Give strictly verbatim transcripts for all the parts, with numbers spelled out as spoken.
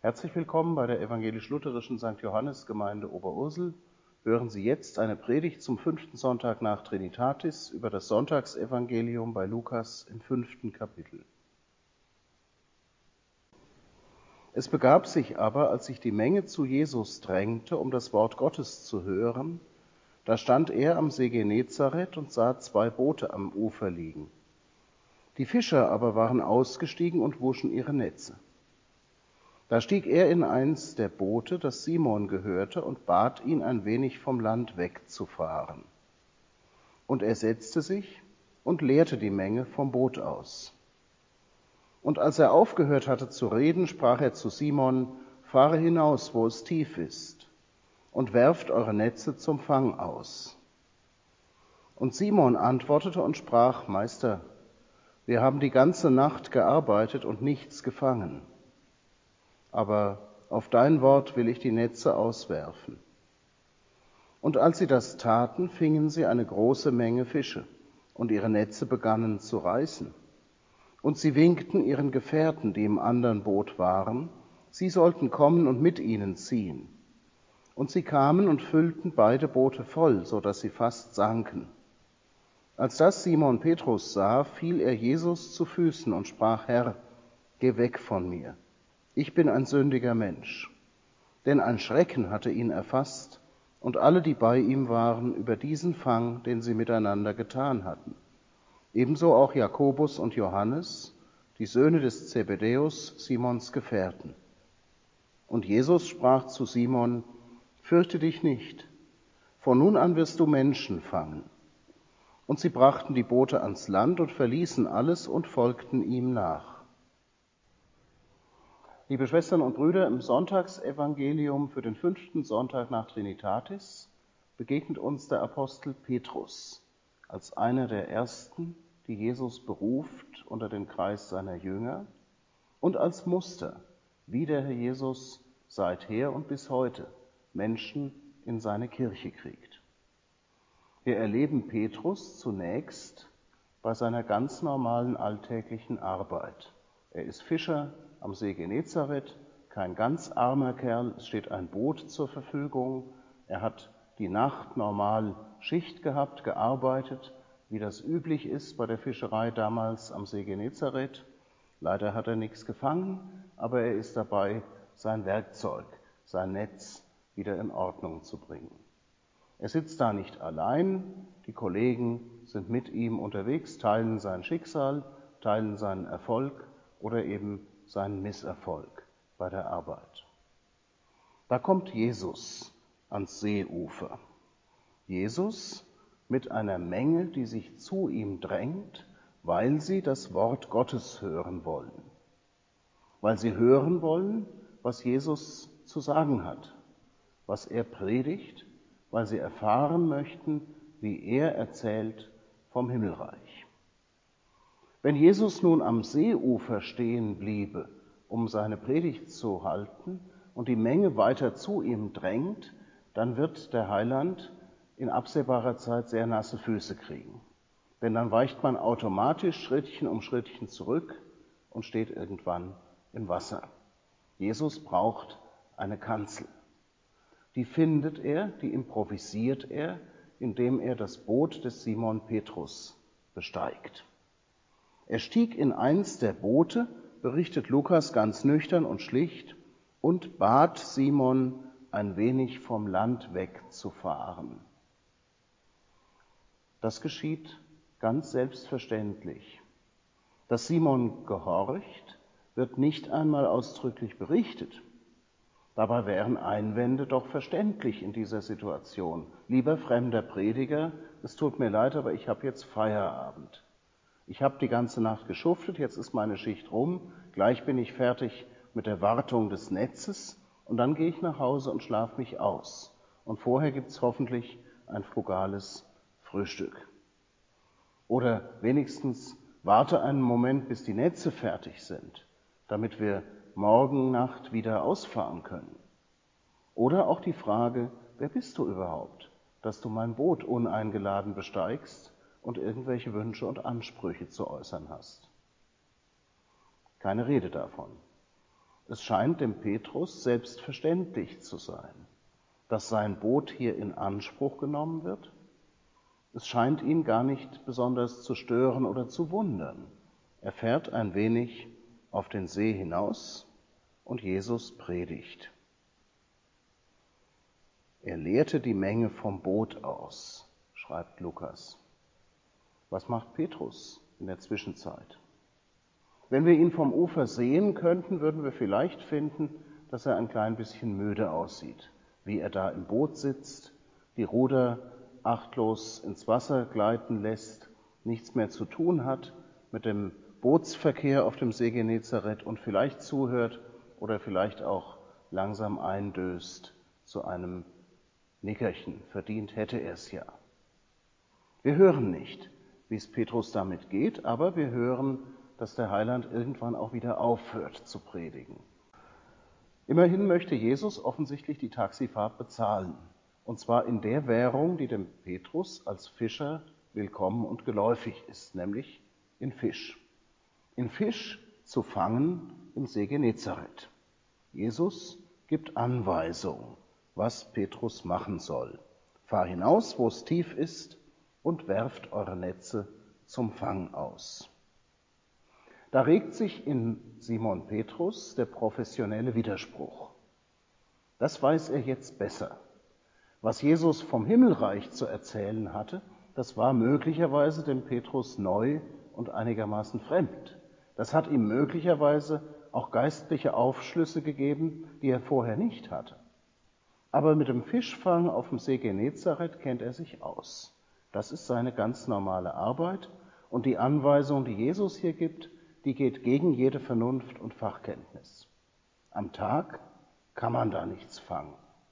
Herzlich willkommen bei der evangelisch-lutherischen Sankt Johannes Gemeinde Oberursel. Hören Sie jetzt eine Predigt zum fünften Sonntag nach Trinitatis über das Sonntagsevangelium bei Lukas im fünften Kapitel. Es begab sich aber, als sich die Menge zu Jesus drängte, um das Wort Gottes zu hören, da stand er am See Genezareth und sah zwei Boote am Ufer liegen. Die Fischer aber waren ausgestiegen und wuschen ihre Netze. Da stieg er in eins der Boote, das Simon gehörte, und bat ihn, ein wenig vom Land wegzufahren. Und er setzte sich und leerte die Menge vom Boot aus. Und als er aufgehört hatte zu reden, sprach er zu Simon: Fahre hinaus, wo es tief ist, und werft eure Netze zum Fang aus. Und Simon antwortete und sprach: Meister, wir haben die ganze Nacht gearbeitet und nichts gefangen. Aber auf dein Wort will ich die Netze auswerfen. Und als sie das taten, fingen sie eine große Menge Fische, und ihre Netze begannen zu reißen. Und sie winkten ihren Gefährten, die im anderen Boot waren, sie sollten kommen und mit ihnen ziehen. Und sie kamen und füllten beide Boote voll, so dass sie fast sanken. Als das Simon Petrus sah, fiel er Jesus zu Füßen und sprach: Herr, geh weg von mir. Ich bin ein sündiger Mensch. Denn ein Schrecken hatte ihn erfasst und alle, die bei ihm waren, über diesen Fang, den sie miteinander getan hatten. Ebenso auch Jakobus und Johannes, die Söhne des Zebedäus, Simons Gefährten. Und Jesus sprach zu Simon: Fürchte dich nicht, von nun an wirst du Menschen fangen. Und sie brachten die Boote ans Land und verließen alles und folgten ihm nach. Liebe Schwestern und Brüder, im Sonntagsevangelium für den fünften Sonntag nach Trinitatis begegnet uns der Apostel Petrus als einer der Ersten, die Jesus beruft unter den Kreis seiner Jünger und als Muster, wie der Herr Jesus seither und bis heute Menschen in seine Kirche kriegt. Wir erleben Petrus zunächst bei seiner ganz normalen alltäglichen Arbeit. Er ist Fischer am See Genezareth, kein ganz armer Kerl, es steht ein Boot zur Verfügung. Er hat die Nacht normal Schicht gehabt, gearbeitet, wie das üblich ist bei der Fischerei damals am See Genezareth. Leider hat er nichts gefangen, aber er ist dabei, sein Werkzeug, sein Netz wieder in Ordnung zu bringen. Er sitzt da nicht allein, die Kollegen sind mit ihm unterwegs, teilen sein Schicksal, teilen seinen Erfolg oder eben seinen Misserfolg bei der Arbeit. Da kommt Jesus ans Seeufer. Jesus mit einer Menge, die sich zu ihm drängt, weil sie das Wort Gottes hören wollen. Weil sie hören wollen, was Jesus zu sagen hat, was er predigt, weil sie erfahren möchten, wie er erzählt vom Himmelreich. Wenn Jesus nun am Seeufer stehen bliebe, um seine Predigt zu halten und die Menge weiter zu ihm drängt, dann wird der Heiland in absehbarer Zeit sehr nasse Füße kriegen. Denn dann weicht man automatisch Schrittchen um Schrittchen zurück und steht irgendwann im Wasser. Jesus braucht eine Kanzel. Die findet er, die improvisiert er, indem er das Boot des Simon Petrus besteigt. Er stieg in eins der Boote, berichtet Lukas ganz nüchtern und schlicht, und bat Simon, ein wenig vom Land wegzufahren. Das geschieht ganz selbstverständlich. Dass Simon gehorcht, wird nicht einmal ausdrücklich berichtet. Dabei wären Einwände doch verständlich in dieser Situation. Lieber fremder Prediger, es tut mir leid, aber ich habe jetzt Feierabend. Ich habe die ganze Nacht geschuftet, jetzt ist meine Schicht rum, gleich bin ich fertig mit der Wartung des Netzes und dann gehe ich nach Hause und schlafe mich aus. Und vorher gibt es hoffentlich ein frugales Frühstück. Oder wenigstens warte einen Moment, bis die Netze fertig sind, damit wir morgen Nacht wieder ausfahren können. Oder auch die Frage: Wer bist du überhaupt, dass du mein Boot uneingeladen besteigst und irgendwelche Wünsche und Ansprüche zu äußern hast? Keine Rede davon. Es scheint dem Petrus selbstverständlich zu sein, dass sein Boot hier in Anspruch genommen wird. Es scheint ihn gar nicht besonders zu stören oder zu wundern. Er fährt ein wenig auf den See hinaus und Jesus predigt. Er lehrte die Menge vom Boot aus, schreibt Lukas. Was macht Petrus in der Zwischenzeit? Wenn wir ihn vom Ufer sehen könnten, würden wir vielleicht finden, dass er ein klein bisschen müde aussieht, wie er da im Boot sitzt, die Ruder achtlos ins Wasser gleiten lässt, nichts mehr zu tun hat mit dem Bootsverkehr auf dem See Genezareth und vielleicht zuhört oder vielleicht auch langsam eindöst zu einem Nickerchen. Verdient hätte er es ja. Wir hören nicht, wie es Petrus damit geht, aber wir hören, dass der Heiland irgendwann auch wieder aufhört zu predigen. Immerhin möchte Jesus offensichtlich die Taxifahrt bezahlen, und zwar in der Währung, die dem Petrus als Fischer willkommen und geläufig ist, nämlich in Fisch. In Fisch zu fangen im See Genezareth. Jesus gibt Anweisung, was Petrus machen soll. Fahr hinaus, wo es tief ist, und werft eure Netze zum Fang aus. Da regt sich in Simon Petrus der professionelle Widerspruch. Das weiß er jetzt besser. Was Jesus vom Himmelreich zu erzählen hatte, das war möglicherweise dem Petrus neu und einigermaßen fremd. Das hat ihm möglicherweise auch geistliche Aufschlüsse gegeben, die er vorher nicht hatte. Aber mit dem Fischfang auf dem See Genezareth kennt er sich aus. Das ist seine ganz normale Arbeit und die Anweisung, die Jesus hier gibt, die geht gegen jede Vernunft und Fachkenntnis. Am Tag kann man da nichts fangen.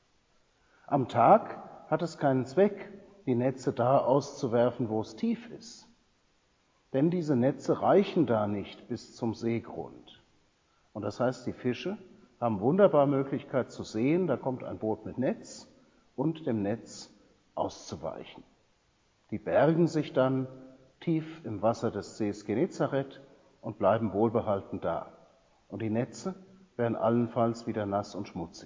Am Tag hat es keinen Zweck, die Netze da auszuwerfen, wo es tief ist. Denn diese Netze reichen da nicht bis zum Seegrund. Und das heißt, die Fische haben wunderbar Möglichkeit zu sehen, da kommt ein Boot mit Netz und dem Netz auszuweichen. Die bergen sich dann tief im Wasser des Sees Genezareth und bleiben wohlbehalten da. Und die Netze werden allenfalls wieder nass und schmutzig.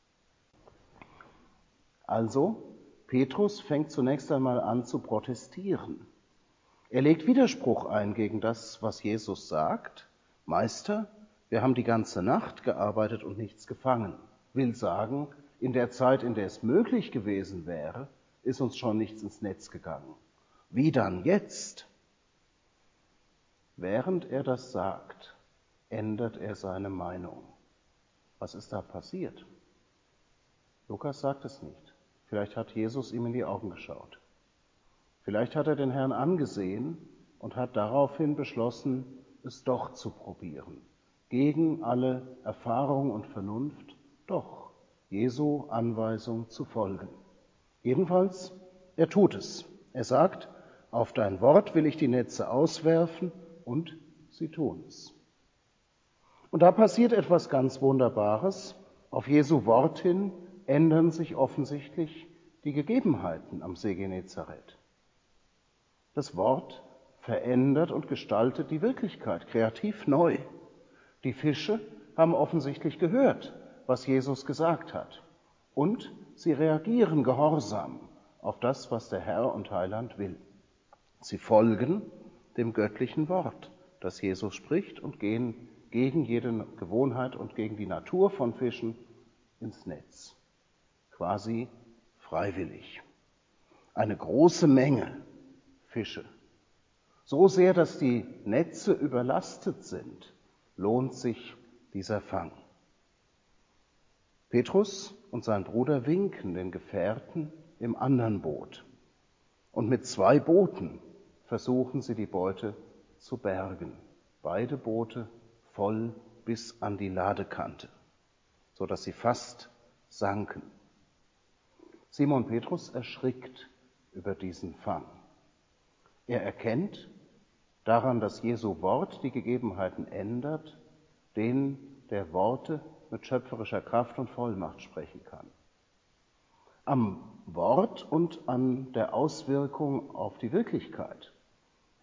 Also, Petrus fängt zunächst einmal an zu protestieren. Er legt Widerspruch ein gegen das, was Jesus sagt. Meister, wir haben die ganze Nacht gearbeitet und nichts gefangen. Will sagen, in der Zeit, in der es möglich gewesen wäre, ist uns schon nichts ins Netz gegangen. Wie dann jetzt? Während er das sagt, ändert er seine Meinung. Was ist da passiert? Lukas sagt es nicht. Vielleicht hat Jesus ihm in die Augen geschaut. Vielleicht hat er den Herrn angesehen und hat daraufhin beschlossen, es doch zu probieren. Gegen alle Erfahrung und Vernunft, doch Jesu Anweisung zu folgen. Jedenfalls, er tut es. Er sagt, auf dein Wort will ich die Netze auswerfen, und sie tun es. Und da passiert etwas ganz Wunderbares. Auf Jesu Wort hin ändern sich offensichtlich die Gegebenheiten am See Genezareth. Das Wort verändert und gestaltet die Wirklichkeit kreativ neu. Die Fische haben offensichtlich gehört, was Jesus gesagt hat. Und sie reagieren gehorsam auf das, was der Herr und Heiland will. Sie folgen dem göttlichen Wort, das Jesus spricht, und gehen gegen jede Gewohnheit und gegen die Natur von Fischen ins Netz. Quasi freiwillig. Eine große Menge Fische. So sehr, dass die Netze überlastet sind, lohnt sich dieser Fang. Petrus und sein Bruder winken den Gefährten im anderen Boot. Und mit zwei Booten versuchen sie, die Beute zu bergen. Beide Boote voll bis an die Ladekante, sodass sie fast sanken. Simon Petrus erschrickt über diesen Fang. Er erkennt daran, dass Jesu Wort die Gegebenheiten ändert, den der Worte mit schöpferischer Kraft und Vollmacht sprechen kann. Am Wort und an der Auswirkung auf die Wirklichkeit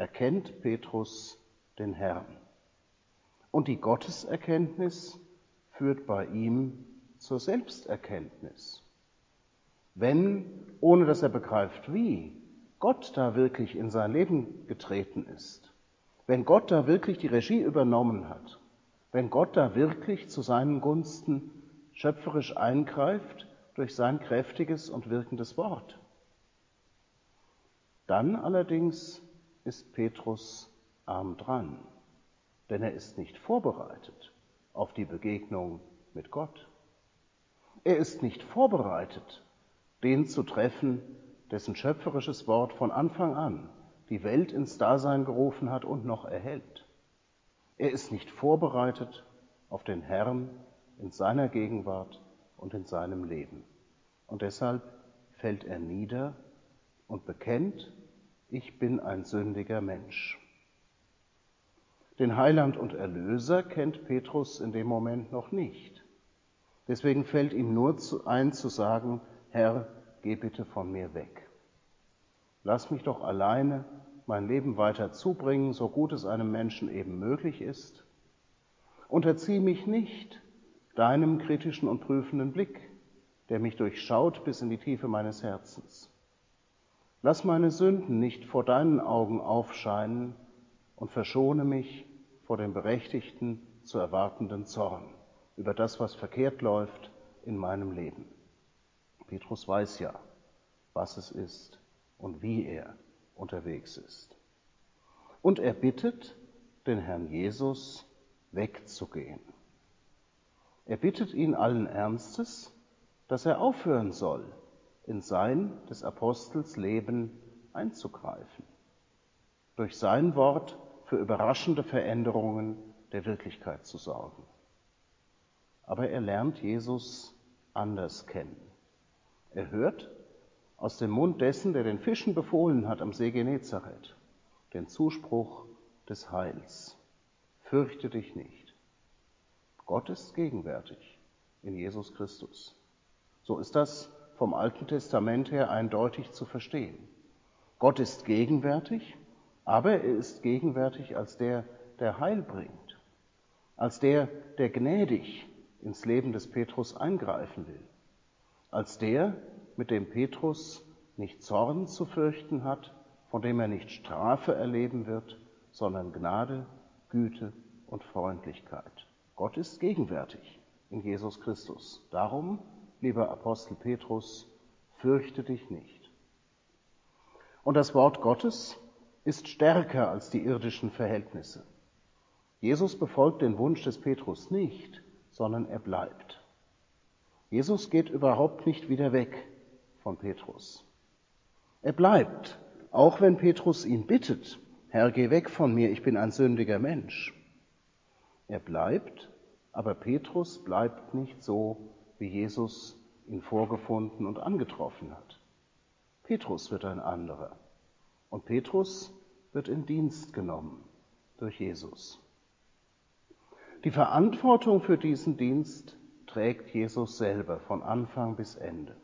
erkennt Petrus den Herrn. Und die Gotteserkenntnis führt bei ihm zur Selbsterkenntnis. Wenn, ohne dass er begreift wie, Gott da wirklich in sein Leben getreten ist, wenn Gott da wirklich die Regie übernommen hat, wenn Gott da wirklich zu seinen Gunsten schöpferisch eingreift durch sein kräftiges und wirkendes Wort, dann allerdings ist Petrus arm dran, denn er ist nicht vorbereitet auf die Begegnung mit Gott. Er ist nicht vorbereitet, den zu treffen, dessen schöpferisches Wort von Anfang an die Welt ins Dasein gerufen hat und noch erhält. Er ist nicht vorbereitet auf den Herrn in seiner Gegenwart und in seinem Leben. Und deshalb fällt er nieder und bekennt, ich bin ein sündiger Mensch. Den Heiland und Erlöser kennt Petrus in dem Moment noch nicht. Deswegen fällt ihm nur ein zu sagen, Herr, geh bitte von mir weg. Lass mich doch alleine mein Leben weiter zubringen, so gut es einem Menschen eben möglich ist. Unterzieh mich nicht deinem kritischen und prüfenden Blick, der mich durchschaut bis in die Tiefe meines Herzens. Lass meine Sünden nicht vor deinen Augen aufscheinen und verschone mich vor dem berechtigten, zu erwartenden Zorn über das, was verkehrt läuft in meinem Leben. Petrus weiß ja, was es ist und wie er unterwegs ist. Und er bittet den Herrn Jesus, wegzugehen. Er bittet ihn allen Ernstes, dass er aufhören soll, in sein, des Apostels Leben einzugreifen, durch sein Wort für überraschende Veränderungen der Wirklichkeit zu sorgen. Aber er lernt Jesus anders kennen. Er hört aus dem Mund dessen, der den Fischen befohlen hat am See Genezareth, den Zuspruch des Heils. Fürchte dich nicht. Gott ist gegenwärtig in Jesus Christus. So ist das vom Alten Testament her eindeutig zu verstehen. Gott ist gegenwärtig, aber er ist gegenwärtig als der, der Heil bringt, als der, der gnädig ins Leben des Petrus eingreifen will, als der, mit dem Petrus nicht Zorn zu fürchten hat, von dem er nicht Strafe erleben wird, sondern Gnade, Güte und Freundlichkeit. Gott ist gegenwärtig in Jesus Christus. Darum, lieber Apostel Petrus, fürchte dich nicht. Und das Wort Gottes ist stärker als die irdischen Verhältnisse. Jesus befolgt den Wunsch des Petrus nicht, sondern er bleibt. Jesus geht überhaupt nicht wieder weg von Petrus. Er bleibt, auch wenn Petrus ihn bittet, Herr, geh weg von mir, ich bin ein sündiger Mensch. Er bleibt, aber Petrus bleibt nicht so, wie Jesus ihn vorgefunden und angetroffen hat. Petrus wird ein anderer. Und Petrus wird in Dienst genommen durch Jesus. Die Verantwortung für diesen Dienst trägt Jesus selber von Anfang bis Ende.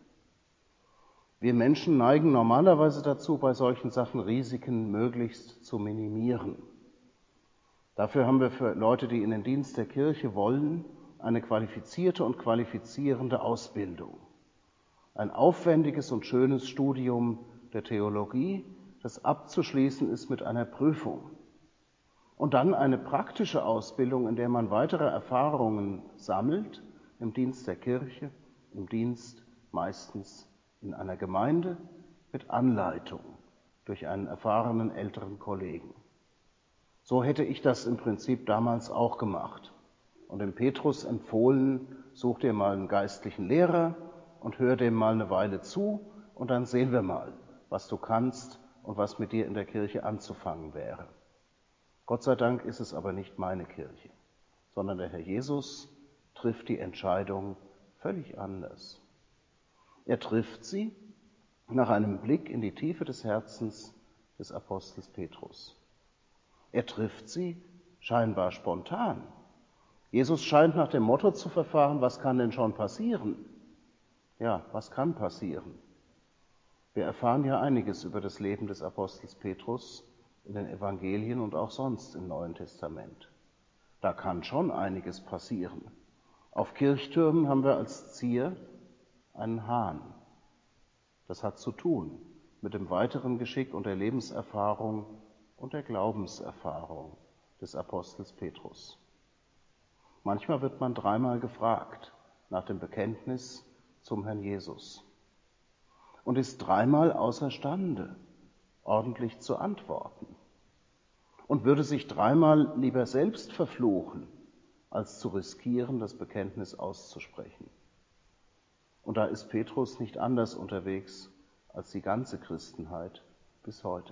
Wir Menschen neigen normalerweise dazu, bei solchen Sachen Risiken möglichst zu minimieren. Dafür haben wir für Leute, die in den Dienst der Kirche wollen, eine qualifizierte und qualifizierende Ausbildung. Ein aufwendiges und schönes Studium der Theologie, das abzuschließen ist mit einer Prüfung. Und dann eine praktische Ausbildung, in der man weitere Erfahrungen sammelt, im Dienst der Kirche, im Dienst meistens in einer Gemeinde mit Anleitung durch einen erfahrenen älteren Kollegen. So hätte ich das im Prinzip damals auch gemacht und dem Petrus empfohlen, such dir mal einen geistlichen Lehrer und hör dem mal eine Weile zu und dann sehen wir mal, was du kannst und was mit dir in der Kirche anzufangen wäre. Gott sei Dank ist es aber nicht meine Kirche, sondern der Herr Jesus trifft die Entscheidung völlig anders. Er trifft sie nach einem Blick in die Tiefe des Herzens des Apostels Petrus. Er trifft sie scheinbar spontan. Jesus scheint nach dem Motto zu verfahren, was kann denn schon passieren? Ja, was kann passieren? Wir erfahren ja einiges über das Leben des Apostels Petrus in den Evangelien und auch sonst im Neuen Testament. Da kann schon einiges passieren. Auf Kirchtürmen haben wir als Zier einen Hahn. Das hat zu tun mit dem weiteren Geschick und der Lebenserfahrung und der Glaubenserfahrung des Apostels Petrus. Manchmal wird man dreimal gefragt nach dem Bekenntnis zum Herrn Jesus und ist dreimal außerstande, ordentlich zu antworten und würde sich dreimal lieber selbst verfluchen, als zu riskieren, das Bekenntnis auszusprechen. Und da ist Petrus nicht anders unterwegs als die ganze Christenheit bis heute.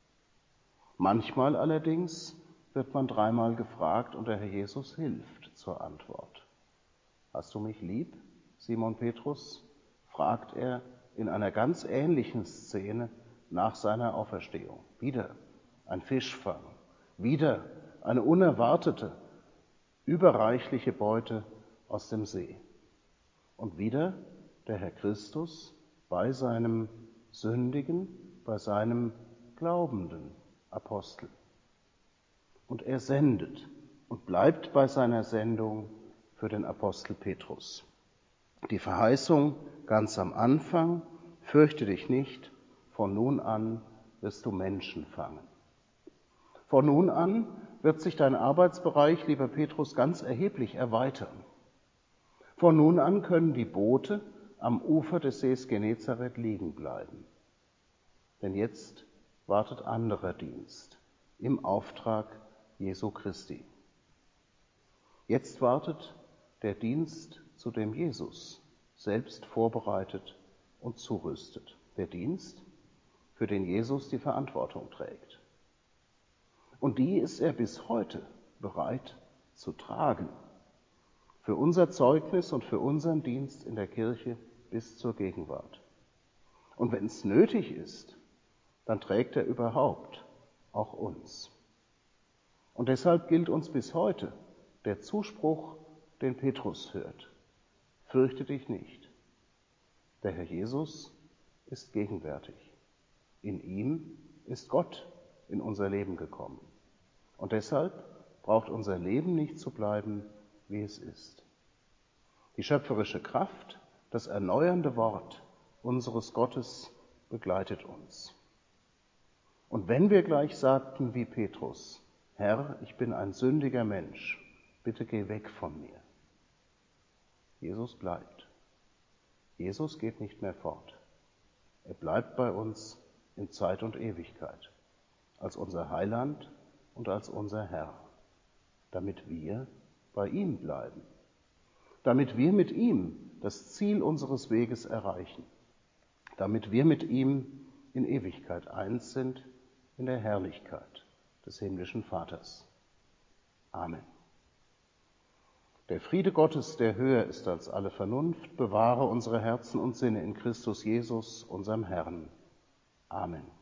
Manchmal allerdings wird man dreimal gefragt und der Herr Jesus hilft zur Antwort. Hast du mich lieb, Simon Petrus? Fragt er in einer ganz ähnlichen Szene nach seiner Auferstehung. Wieder ein Fischfang, wieder eine unerwartete, überreichliche Beute aus dem See. Und wieder der Herr Christus bei seinem sündigen, bei seinem glaubenden Apostel. Und er sendet und bleibt bei seiner Sendung für den Apostel Petrus. Die Verheißung ganz am Anfang, fürchte dich nicht, von nun an wirst du Menschen fangen. Von nun an wird sich dein Arbeitsbereich, lieber Petrus, ganz erheblich erweitern. Von nun an können die Boote am Ufer des Sees Genezareth liegen bleiben. Denn jetzt wartet anderer Dienst im Auftrag Jesu Christi. Jetzt wartet der Dienst, zu dem Jesus selbst vorbereitet und zurüstet. Der Dienst, für den Jesus die Verantwortung trägt. Und die ist er bis heute bereit zu tragen. Für unser Zeugnis und für unseren Dienst in der Kirche bis zur Gegenwart. Und wenn es nötig ist, dann trägt er überhaupt auch uns. Und deshalb gilt uns bis heute der Zuspruch, den Petrus hört. Fürchte dich nicht. Der Herr Jesus ist gegenwärtig. In ihm ist Gott in unser Leben gekommen. Und deshalb braucht unser Leben nicht zu bleiben, wie es ist. Die schöpferische Kraft, das erneuernde Wort unseres Gottes begleitet uns. Und wenn wir gleich sagten wie Petrus, Herr, ich bin ein sündiger Mensch, bitte geh weg von mir. Jesus bleibt. Jesus geht nicht mehr fort. Er bleibt bei uns in Zeit und Ewigkeit, als unser Heiland und als unser Herr, damit wir bei ihm bleiben, damit wir mit ihm das Ziel unseres Weges erreichen, damit wir mit ihm in Ewigkeit eins sind in der Herrlichkeit des himmlischen Vaters. Amen. Der Friede Gottes, der höher ist als alle Vernunft, bewahre unsere Herzen und Sinne in Christus Jesus, unserem Herrn. Amen.